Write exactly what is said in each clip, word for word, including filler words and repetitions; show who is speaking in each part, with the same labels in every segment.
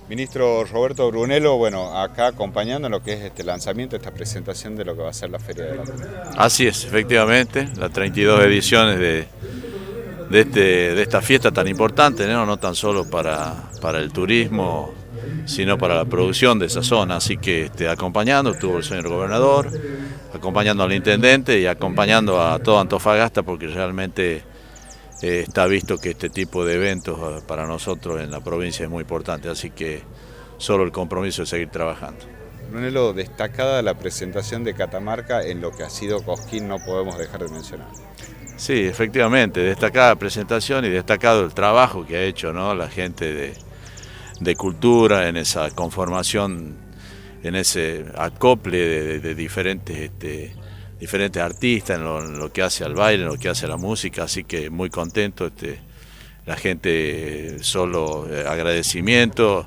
Speaker 1: Ministro Roberto Brunello, bueno, acá acompañando en lo que es este lanzamiento, esta presentación de lo que va a ser la Feria de la Cultura.
Speaker 2: Así es, efectivamente, las treinta y dos ediciones de, de, este, de esta fiesta tan importante, ¿no? No tan solo para, para el turismo, sino para la producción de esa zona. Así que este, acompañando estuvo el señor gobernador, acompañando al intendente y acompañando a todo Antofagasta, porque realmente eh, está visto que este tipo de eventos eh, para nosotros en la provincia es muy importante. Así que solo el compromiso de seguir trabajando.
Speaker 1: Brunello, destacada la presentación de Catamarca en lo que ha sido Cosquín, no podemos dejar de mencionar.
Speaker 2: Sí, efectivamente, destacada presentación y destacado el trabajo que ha hecho, ¿no?, la gente de, de cultura en esa conformación, en ese acople de, de, de diferentes, este, diferentes artistas, en lo, en lo que hace al baile, en lo que hace a la música, así que muy contento, este, la gente solo eh, agradecimiento.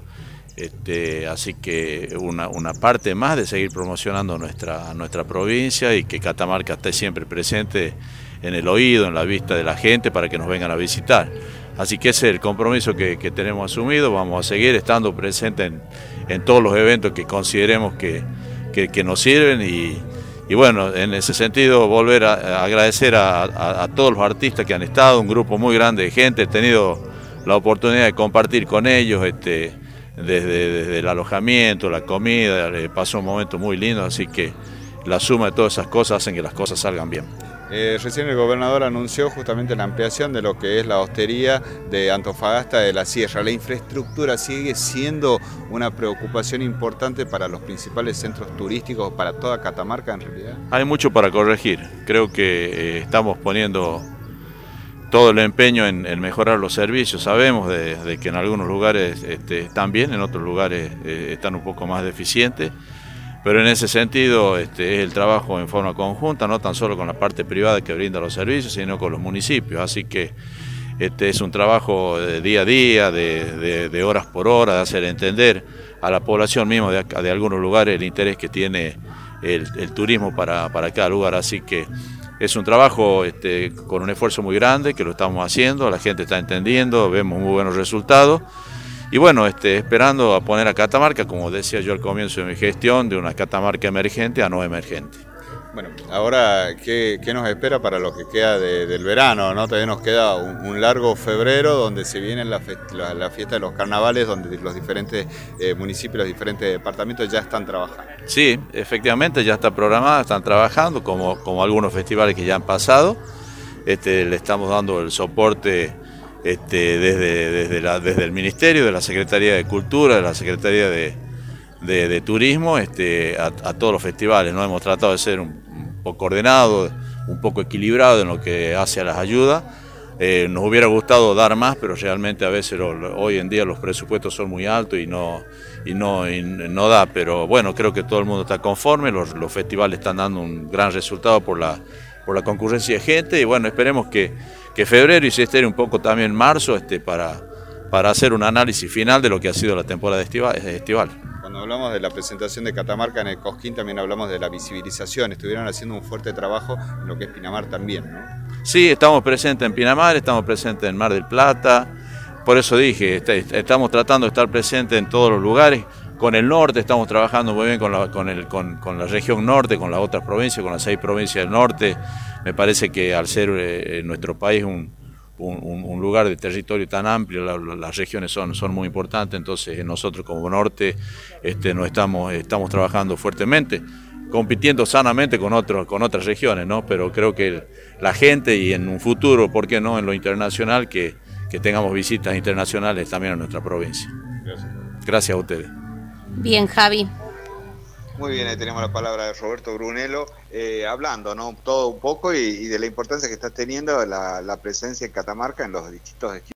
Speaker 2: Este, así que una, una parte más de seguir promocionando nuestra, nuestra provincia y que Catamarca esté siempre presente en el oído, en la vista de la gente para que nos vengan a visitar. Así que ese es el compromiso que, que tenemos asumido, vamos a seguir estando presentes en, en todos los eventos que consideremos que, que, que nos sirven y, y bueno, en ese sentido volver a, a agradecer a, a, a todos los artistas que han estado, un grupo muy grande de gente, he tenido la oportunidad de compartir con ellos, este, Desde, desde el alojamiento, la comida, pasó un momento muy lindo, así que la suma de todas esas cosas hacen que las cosas salgan bien.
Speaker 1: Eh, recién el gobernador anunció justamente la ampliación de lo que es la hostería de Antofagasta de la Sierra. La infraestructura sigue siendo una preocupación importante para los principales centros turísticos, para toda Catamarca en realidad.
Speaker 2: Hay mucho para corregir, creo que eh, estamos poniendo todo el empeño en, en mejorar los servicios. Sabemos de, de que en algunos lugares este, están bien, en otros lugares eh, están un poco más deficientes, pero en ese sentido este, es el trabajo en forma conjunta, no tan solo con la parte privada que brinda los servicios, sino con los municipios, así que este es un trabajo de día a día, de, de, de horas por hora, de hacer entender a la población misma de, de algunos lugares el interés que tiene el, el turismo para, para cada lugar, así que es un trabajo este, con un esfuerzo muy grande que lo estamos haciendo, la gente está entendiendo, vemos muy buenos resultados y bueno, este, esperando a poner a Catamarca, como decía yo al comienzo de mi gestión, de una Catamarca emergente a no emergente.
Speaker 1: Bueno, ahora, ¿qué, qué nos espera para lo que queda de, del verano, ¿no? Todavía nos queda un, un largo febrero donde se viene la, la, la fiesta de los carnavales, donde los diferentes eh, municipios, los diferentes departamentos ya están trabajando.
Speaker 2: Sí, efectivamente ya está programada, están trabajando, como, como algunos festivales que ya han pasado. Este, le estamos dando el soporte este, desde, desde, la, desde el Ministerio, de la Secretaría de Cultura, de la Secretaría de, de, de Turismo, este, a, a todos los festivales, ¿no? Hemos tratado de ser un un poco ordenado, un poco equilibrado en lo que hace a las ayudas. Eh, nos hubiera gustado dar más, pero realmente a veces lo, lo, hoy en día los presupuestos son muy altos y no, y no, y no da, pero bueno, creo que todo el mundo está conforme, los, los festivales están dando un gran resultado por la, por la concurrencia de gente y bueno, esperemos que, que febrero y se estere un poco también marzo este, para, para hacer un análisis final de lo que ha sido la temporada estival. estival.
Speaker 1: Cuando hablamos de la presentación de Catamarca en el Cosquín también hablamos de la visibilización, estuvieron haciendo un fuerte trabajo en lo que es Pinamar también, ¿no?
Speaker 2: Sí, estamos presentes en Pinamar, estamos presentes en Mar del Plata, por eso dije, estamos tratando de estar presentes en todos los lugares. Con el norte estamos trabajando muy bien con la, con, el, con, con la región norte, con las otras provincias, con las seis provincias del norte. Me parece que al ser eh, nuestro país un, un, un lugar de territorio tan amplio, la, la, las regiones son, son muy importantes, entonces nosotros como norte este, no estamos, estamos trabajando fuertemente, compitiendo sanamente con, otros, con otras regiones, ¿no? Pero creo que el, la gente y en un futuro, ¿por qué no?, en lo internacional, que, que tengamos visitas internacionales también a nuestra provincia.
Speaker 1: Gracias.
Speaker 2: Gracias a ustedes.
Speaker 3: Bien, Javi.
Speaker 1: Muy bien, ahí tenemos la palabra de Roberto Brunello, eh, hablando, ¿no?, todo un poco y, y de la importancia que está teniendo la, la presencia en Catamarca en los distintos